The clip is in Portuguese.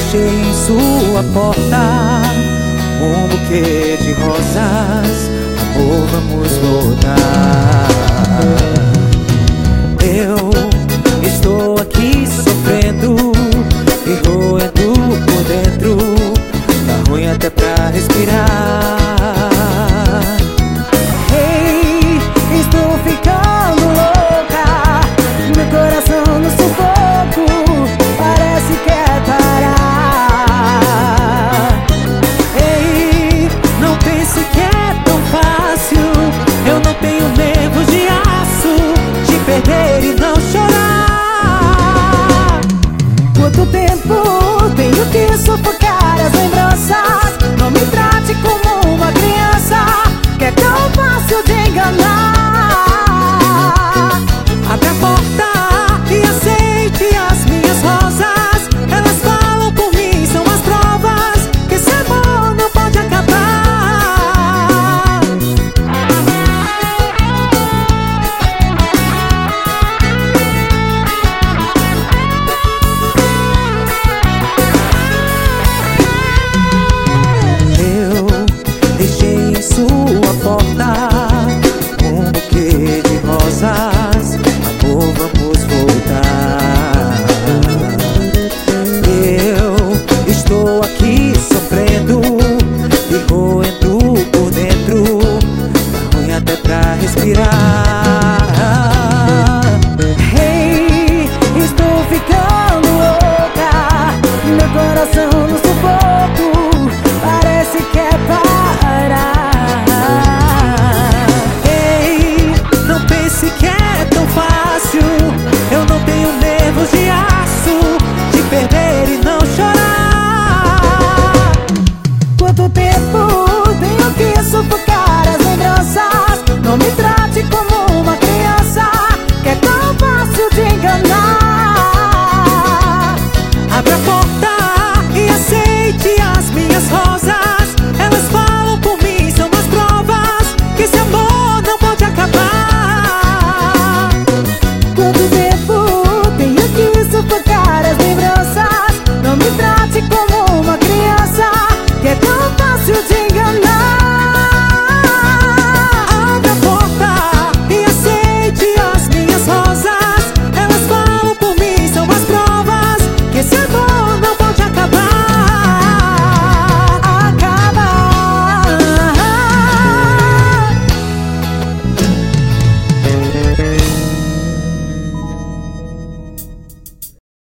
deixei em sua porta um buquê de rosas. Amor, vamos voltar. Eu estou aqui sofrendo e roendo por dentro. Tá ruim até pra respirar. Ei, estou ficando louca, meu coração no sufoco parece que quer parar. Ei, não pense que é tão fácil. Eu não tenho nervos de aço, te perder e não chorar. Quanto tempo tenho que sufocar as lembranças? Não me trate como uma criança, que é tão fácil de enganar. Abra a porta e aceite as minhas rosas. Elas falam por mim, são as provas que esse amor não pode acabar. Eu deixei em sua porta um buquê de rosas. Amor, vamos voltar. Eu estou aqui sofrendo e roendo por dentro. Tá ruim até pra respirar. Hey, estou ficando louca, meu coração no sufoco parece que quer parar. Ei, não pense que é tão fácil. Eu não tenho nervos de aço, te perder e não